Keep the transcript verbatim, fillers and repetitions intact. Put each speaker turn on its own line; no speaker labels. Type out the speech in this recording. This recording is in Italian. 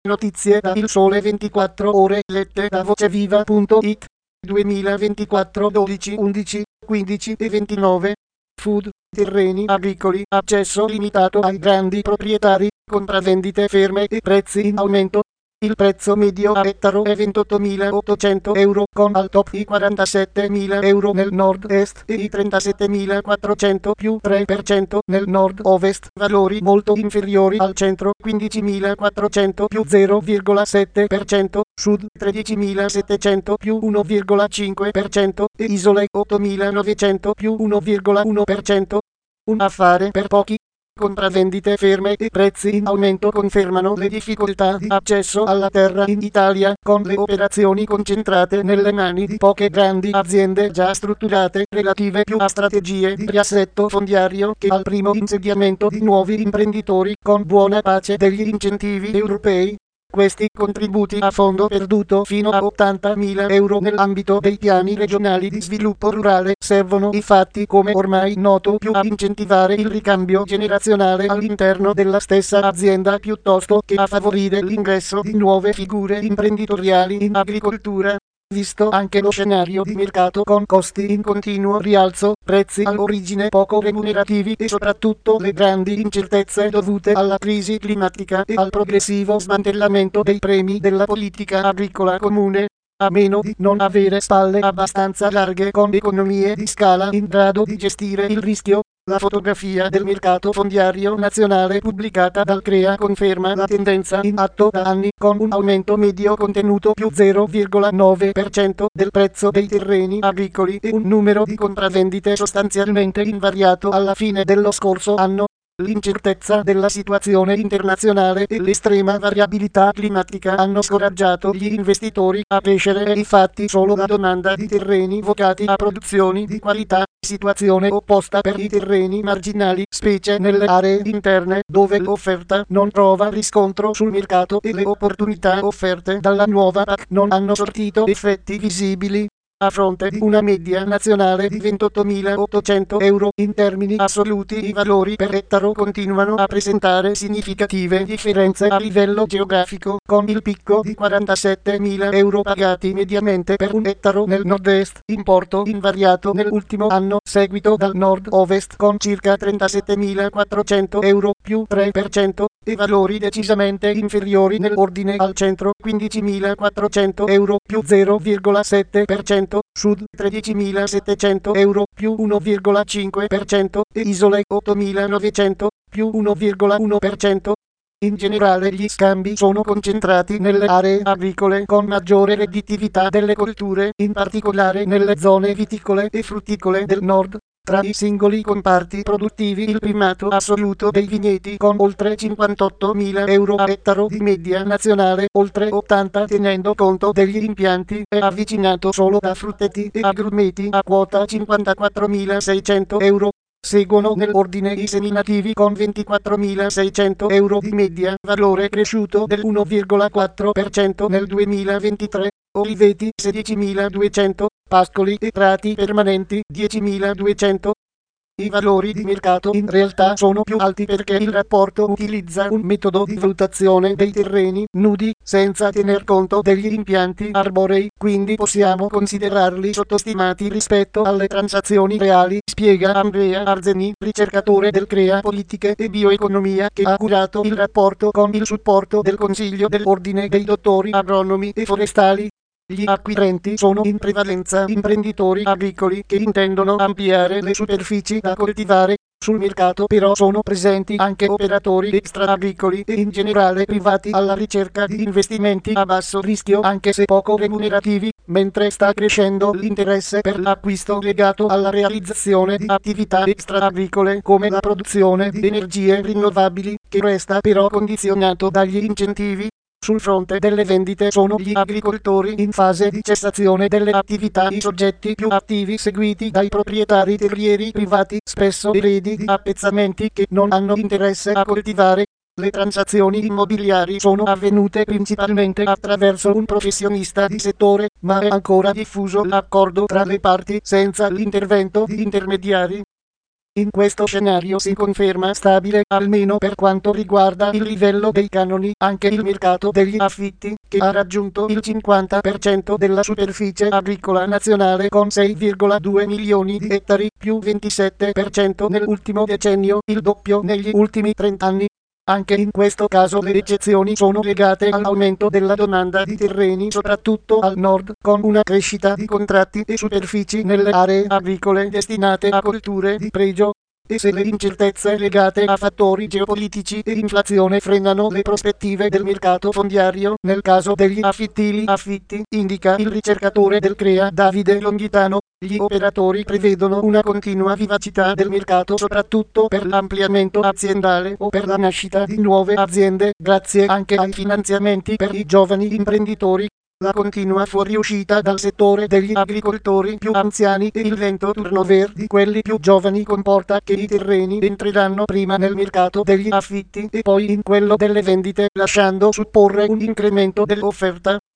Notizie da Il Sole ventiquattro Ore lette da voceviva punto it duemilaventiquattro dodici undici quindici e ventinove. Food, terreni agricoli, accesso limitato ai grandi proprietari, compravendite ferme e prezzi in aumento. Il prezzo medio a ettaro è ventottomilaottocento euro, con al top i quarantasettemila euro nel nord-est e i trentasettemilaquattrocento più tre per cento nel nord-ovest, valori molto inferiori al centro, quindicimilaquattrocento più zero virgola sette per cento, sud tredicimilasettecento più uno virgola cinque per cento e isole ottomilanovecento più uno virgola uno per cento. Un affare per pochi. Compravendite ferme e prezzi in aumento confermano le difficoltà di accesso alla terra in Italia, con le operazioni concentrate nelle mani di poche grandi aziende già strutturate, relative più a strategie di riassetto fondiario che al primo insediamento di nuovi imprenditori, con buona pace degli incentivi europei. Questi contributi a fondo perduto fino a ottantamila euro nell'ambito dei piani regionali di sviluppo rurale servono infatti, come ormai noto, più a incentivare il ricambio generazionale all'interno della stessa azienda piuttosto che a favorire l'ingresso di nuove figure imprenditoriali in agricoltura. Visto anche lo scenario di mercato con costi in continuo rialzo, prezzi all'origine poco remunerativi e soprattutto le grandi incertezze dovute alla crisi climatica e al progressivo smantellamento dei premi della politica agricola comune, a meno di non avere spalle abbastanza larghe con economie di scala in grado di gestire il rischio. La fotografia del mercato fondiario nazionale pubblicata dal CREA conferma la tendenza in atto da anni, con un aumento medio contenuto più zero virgola nove per cento del prezzo dei terreni agricoli e un numero di compravendite sostanzialmente invariato alla fine dello scorso anno. L'incertezza della situazione internazionale e l'estrema variabilità climatica hanno scoraggiato gli investitori a crescere e infatti solo la domanda di terreni vocati a produzioni di qualità, situazione opposta per i terreni marginali, specie nelle aree interne dove l'offerta non trova riscontro sul mercato e le opportunità offerte dalla nuova P A C non hanno sortito effetti visibili. A fronte di una media nazionale di ventottomilaottocento euro, in termini assoluti i valori per ettaro continuano a presentare significative differenze a livello geografico, con il picco di quarantasettemila euro pagati mediamente per un ettaro nel nord-est, importo invariato nell'ultimo anno, seguito dal nord-ovest con circa trentasettemilaquattrocento euro più tre per cento, e valori decisamente inferiori nell'ordine al centro, quindicimilaquattrocento euro più zero virgola sette per cento, sud tredicimilasettecento euro più uno virgola cinque per cento e isole ottomilanovecento più uno virgola uno per cento. In generale gli scambi sono concentrati nelle aree agricole con maggiore redditività delle colture, in particolare nelle zone viticole e frutticole del nord. Tra i singoli comparti produttivi il primato assoluto dei vigneti con oltre cinquantottomila euro a ettaro di media nazionale, oltre ottanta tenendo conto degli impianti, è avvicinato solo da frutteti e agrumeti a quota cinquantaquattromilaseicento euro. Seguono nell'ordine i seminativi con ventiquattromilaseicento euro di media, valore cresciuto del uno virgola quattro per cento nel duemilaventitré, oliveti sedicimiladuecento, pascoli e prati permanenti diecimiladuecento. I valori di mercato in realtà sono più alti perché il rapporto utilizza un metodo di valutazione dei terreni nudi, senza tener conto degli impianti arborei, quindi possiamo considerarli sottostimati rispetto alle transazioni reali, spiega Andrea Arzeni, ricercatore del CREA Politiche e Bioeconomia, che ha curato il rapporto con il supporto del Consiglio dell'Ordine dei Dottori Agronomi e Forestali. Gli acquirenti sono in prevalenza imprenditori agricoli che intendono ampliare le superfici da coltivare. Sul mercato però sono presenti anche operatori extra-agricoli e in generale privati alla ricerca di investimenti a basso rischio anche se poco remunerativi, mentre sta crescendo l'interesse per l'acquisto legato alla realizzazione di attività extra-agricole come la produzione di energie rinnovabili, che resta però condizionato dagli incentivi. Sul fronte delle vendite sono gli agricoltori in fase di cessazione delle attività i soggetti più attivi seguiti dai proprietari terrieri privati, spesso eredi di appezzamenti che non hanno interesse a coltivare. Le transazioni immobiliari sono avvenute principalmente attraverso un professionista di settore, ma è ancora diffuso l'accordo tra le parti senza l'intervento di intermediari. In questo scenario si conferma stabile, almeno per quanto riguarda il livello dei canoni, anche il mercato degli affitti, che ha raggiunto il cinquanta per cento della superficie agricola nazionale con sei virgola due milioni di ettari, più ventisette per cento nell'ultimo decennio, il doppio negli ultimi trenta anni. Anche in questo caso le eccezioni sono legate all'aumento della domanda di terreni soprattutto al nord, con una crescita di contratti e superfici nelle aree agricole destinate a colture di pregio. E se le incertezze legate a fattori geopolitici e inflazione frenano le prospettive del mercato fondiario, nel caso degli affittili affitti, indica il ricercatore del CREA Davide Longhitano, gli operatori prevedono una continua vivacità del mercato soprattutto per l'ampliamento aziendale o per la nascita di nuove aziende, grazie anche ai finanziamenti per i giovani imprenditori. La continua fuoriuscita dal settore degli agricoltori più anziani e il lento turnover di quelli più giovani comporta che i terreni entreranno prima nel mercato degli affitti e poi in quello delle vendite, lasciando supporre un incremento dell'offerta.